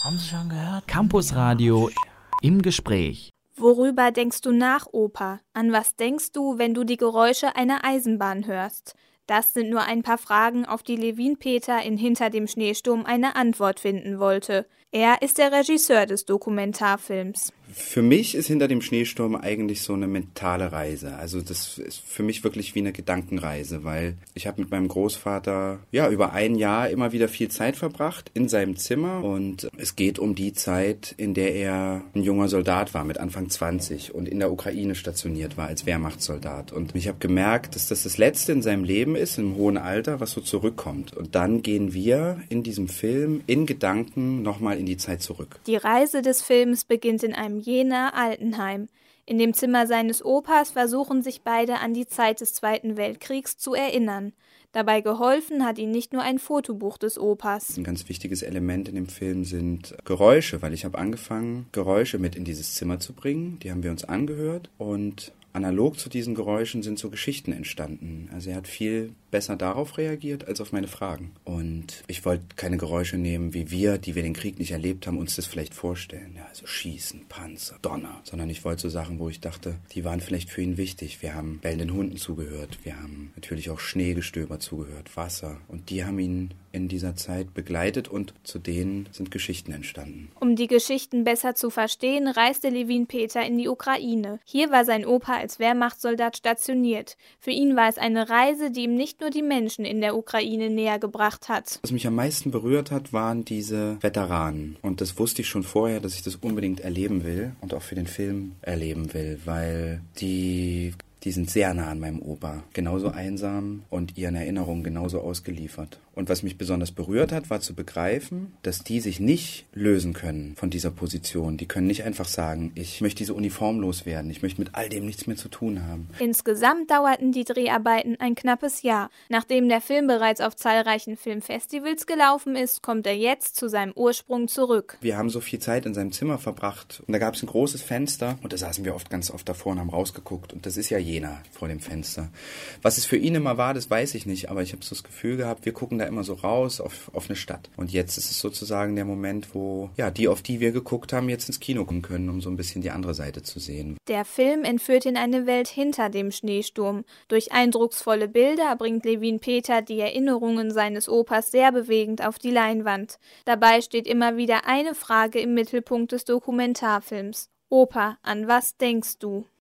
Haben Sie schon gehört? Campusradio im Gespräch. Worüber denkst du nach, Opa? An was denkst du, wenn du die Geräusche einer Eisenbahn hörst? Das sind nur ein paar Fragen, auf die Levin Peter in Hinter dem Schneesturm eine Antwort finden wollte. Er ist der Regisseur des Dokumentarfilms. Für mich ist Hinter dem Schneesturm eigentlich so eine mentale Reise. Also das ist für mich wirklich wie eine Gedankenreise, weil ich habe mit meinem Großvater über ein Jahr immer wieder viel Zeit verbracht in seinem Zimmer und es geht um die Zeit, in der er ein junger Soldat war mit Anfang 20 und in der Ukraine stationiert war als Wehrmachtssoldat. Und ich habe gemerkt, dass das Letzte in seinem Leben ist, im hohen Alter, was so zurückkommt. Und dann gehen wir in diesem Film in Gedanken nochmal in die Zeit zurück. Die Reise des Films beginnt in einem Jenaer Altenheim. In dem Zimmer seines Opas versuchen sich beide an die Zeit des Zweiten Weltkriegs zu erinnern. Dabei geholfen hat ihnen nicht nur ein Fotobuch des Opas. Ein ganz wichtiges Element in dem Film sind Geräusche, weil ich habe angefangen, Geräusche mit in dieses Zimmer zu bringen. Die haben wir uns angehört und analog zu diesen Geräuschen sind so Geschichten entstanden. Also er hat viel besser darauf reagiert als auf meine Fragen. Und ich wollte keine Geräusche nehmen, wie wir, die wir den Krieg nicht erlebt haben, uns das vielleicht vorstellen. Ja, also Schießen, Panzer, Donner. Sondern ich wollte so Sachen, wo ich dachte, die waren vielleicht für ihn wichtig. Wir haben bellenden Hunden zugehört. Wir haben natürlich auch Schneegestöber zugehört, Wasser. Und die haben ihn in dieser Zeit begleitet und zu denen sind Geschichten entstanden. Um die Geschichten besser zu verstehen, reiste Levin Peter in die Ukraine. Hier war sein Opa als Wehrmachtssoldat stationiert. Für ihn war es eine Reise, die ihm nicht nur die Menschen in der Ukraine näher gebracht hat. Was mich am meisten berührt hat, waren diese Veteranen. Und das wusste ich schon vorher, dass ich das unbedingt erleben will und auch für den Film erleben will, weil die sind sehr nah an meinem Opa, genauso einsam und ihren Erinnerungen genauso ausgeliefert. Und was mich besonders berührt hat, war zu begreifen, dass die sich nicht lösen können von dieser Position. Die können nicht einfach sagen, ich möchte diese Uniform loswerden, ich möchte mit all dem nichts mehr zu tun haben. Insgesamt dauerten die Dreharbeiten ein knappes Jahr. Nachdem der Film bereits auf zahlreichen Filmfestivals gelaufen ist, kommt er jetzt zu seinem Ursprung zurück. Wir haben so viel Zeit in seinem Zimmer verbracht und da gab es ein großes Fenster und da saßen wir ganz oft davor und haben rausgeguckt und das ist ja Jena vor dem Fenster. Was es für ihn immer war, das weiß ich nicht, aber ich habe so das Gefühl gehabt, wir gucken da immer so raus auf eine Stadt. Und jetzt ist es sozusagen der Moment, wo die, auf die wir geguckt haben, jetzt ins Kino kommen können, um so ein bisschen die andere Seite zu sehen. Der Film entführt in eine Welt hinter dem Schneesturm. Durch eindrucksvolle Bilder bringt Levin Peter die Erinnerungen seines Opas sehr bewegend auf die Leinwand. Dabei steht immer wieder eine Frage im Mittelpunkt des Dokumentarfilms. Opa, an was denkst du?